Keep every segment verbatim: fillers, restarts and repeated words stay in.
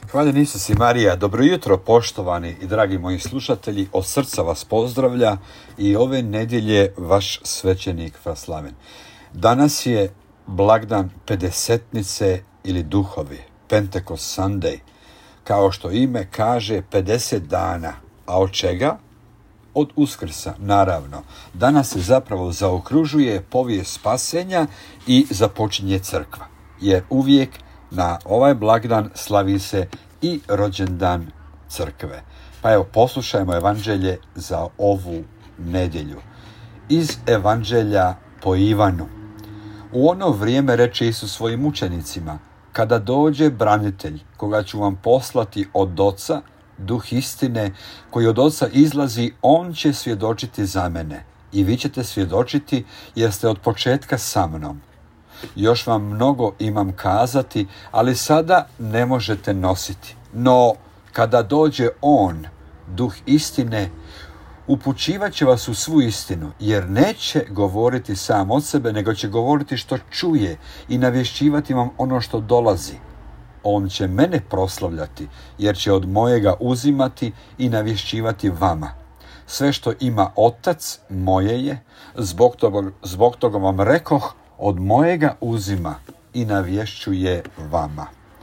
Hvaljen Isus i Marija, dobro jutro poštovani i dragi moji slušatelji, od srca vas pozdravlja i ove nedjelje vaš svećenik Vaslaven. Danas je blagdan pedesetnice ili duhovi, Pentecost Sunday, kao što ime kaže pedeset dana, a od čega? Od Uskrsa, naravno. Danas se zapravo zaokružuje povijest spasenja i započinje crkva, jer uvijek na ovaj blagdan slavi se i rođendan crkve. Pa evo, poslušajmo evanđelje za ovu nedjelju. Iz evanđelja po Ivanu. U ono vrijeme reče Isus svojim učenicima: kada dođe branitelj, koga ću vam poslati od Oca, Duh istine, koji od Oca izlazi, on će svjedočiti za mene. I vi ćete svjedočiti, jer ste od početka sa mnom. Još vam mnogo imam kazati, ali sada ne možete nositi. No, kada dođe on, Duh istine, upućivat će vas u svu istinu, jer neće govoriti sam od sebe, nego će govoriti što čuje i navješćivati vam ono što dolazi. On će mene proslavljati, jer će od mojega uzimati i navješćivati vama. Sve što ima Otac, moje je, zbog toga, zbog toga vam rekoh, od mojega uzima i navješćuje vama.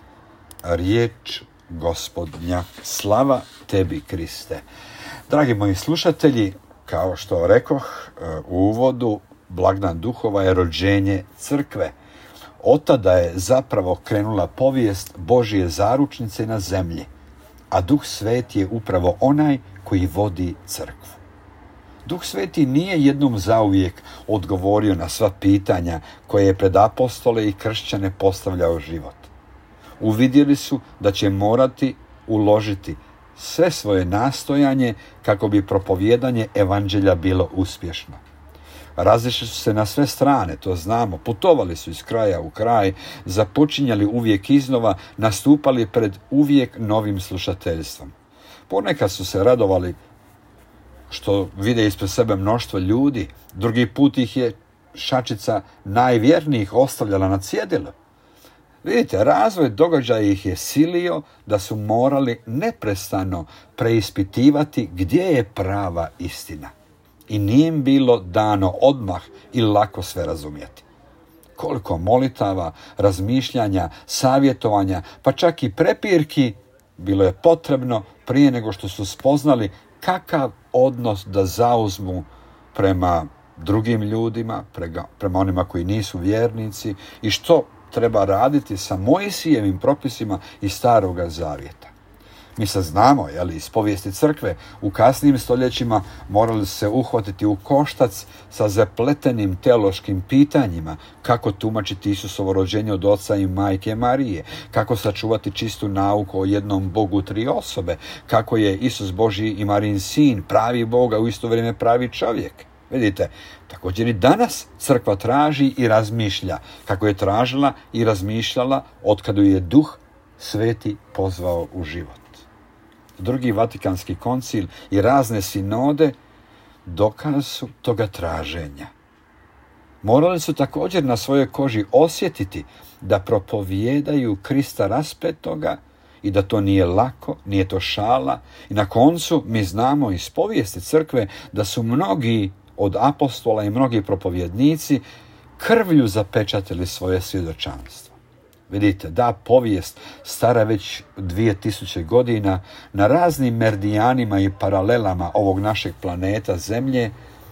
Riječ Gospodnja, slava tebi, Kriste. Dragi moji slušatelji, kao što rekoh u uvodu, blagdan duhova je rođenje crkve. Od tada je zapravo krenula povijest Božje zaručnice na zemlji, a Duh Sveti je upravo onaj koji vodi crkvu. Duh Sveti nije jednom zauvijek odgovorio na sva pitanja koje je pred apostole i kršćane postavljao život. Uvidjeli su da će morati uložiti sve svoje nastojanje kako bi propovijedanje evanđelja bilo uspješno. Razišli su se na sve strane, to znamo, putovali su iz kraja u kraj, započinjali uvijek iznova, nastupali pred uvijek novim slušateljstvom. Ponekad su se radovali što vide ispred sebe mnoštvo ljudi, drugi put ih je šačica najvjernijih ostavljala na cjedilu. Vidite, razvoj događaja ih je silio da su morali neprestano preispitivati gdje je prava istina. I nije im bilo dano odmah i lako sve razumjeti. Koliko molitava, razmišljanja, savjetovanja, pa čak i prepirki bilo je potrebno prije nego što su spoznali kakav odnos da zauzmu prema drugim ljudima, prema onima koji nisu vjernici i što treba raditi sa Mojsijevim propisima iz Staroga Zavjeta. Mi sad znamo, jeli, iz povijesti crkve, u kasnijim stoljećima morali se uhvatiti u koštac sa zapletenim teološkim pitanjima, kako tumačiti Isusovo rođenje od Oca i Majke Marije, kako sačuvati čistu nauku o jednom Bogu tri osobe, kako je Isus Božji i Marijin sin, pravi Bog, a u isto vrijeme pravi čovjek. Vidite, također i danas crkva traži i razmišlja, kako je tražila i razmišljala otkad ju je Duh Sveti pozvao u život. Drugi Vatikanski koncil i razne sinode dokaz su toga traženja. Morali su također na svojoj koži osjetiti da propovijedaju Krista raspetoga i da to nije lako, nije to šala. I na koncu mi znamo iz povijesti crkve da su mnogi od apostola i mnogi propovjednici krvlju zapečatili svoje svjedočanstvo. Vidite, da povijest stara već dvije tisuće godina na raznim meridijanima i paralelama ovog našeg planeta Zemlje,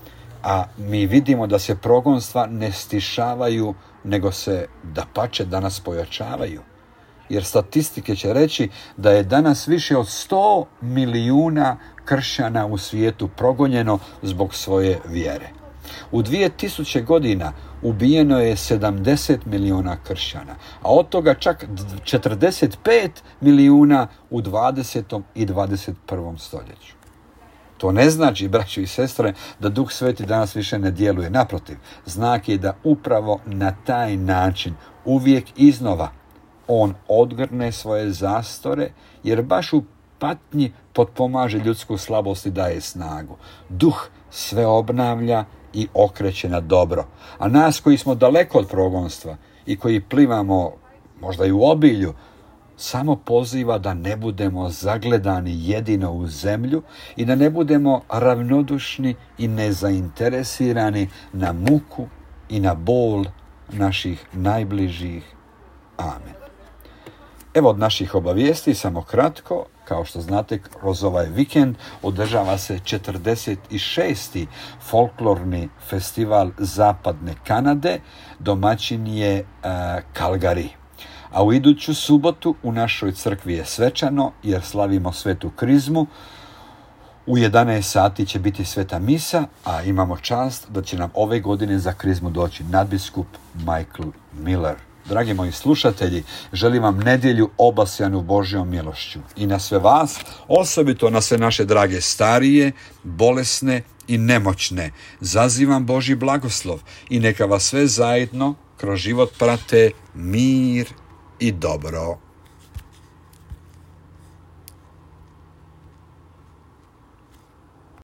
a mi vidimo da se progonstva ne stišavaju, nego se dapače danas pojačavaju. Jer statistike će reći da je danas više od sto milijuna kršćana u svijetu progonjeno zbog svoje vjere. U dvije tisuće godina ubijeno je sedamdeset milijuna kršćana, a od toga čak četrdeset pet milijuna u dvadesetom i dvadeset prvom stoljeću. To ne znači, braćo i sestre, da Duh Sveti danas više ne djeluje. Naprotiv, znak je da upravo na taj način uvijek iznova on odgrne svoje zastore, jer baš u patnji potpomaže ljudsku slabost i daje snagu. Duh sve obnavlja i okreće na dobro. A nas koji smo daleko od progonstva i koji plivamo možda i u obilju, samo poziva da ne budemo zagledani jedino u zemlju i da ne budemo ravnodušni i nezainteresirani na muku i na bol naših najbližih. Amen. Evo od naših obavijesti samo kratko. Kao što znate, kroz ovaj vikend održava se četrdeset šesti folklorni festival Zapadne Kanade. Domaćin je uh, Calgary. A u iduću subotu u našoj crkvi je svečano jer slavimo svetu krizmu. U jedanaest sati će biti sveta misa, a imamo čast da će nam ove godine za krizmu doći nadbiskup Michael Miller. Dragi moji slušatelji, želim vam nedjelju obasjanu Božjom milošću i na sve vas, osobito na sve naše drage starije, bolesne i nemoćne, zazivam Božji blagoslov i neka vas sve zajedno kroz život prate mir i dobro.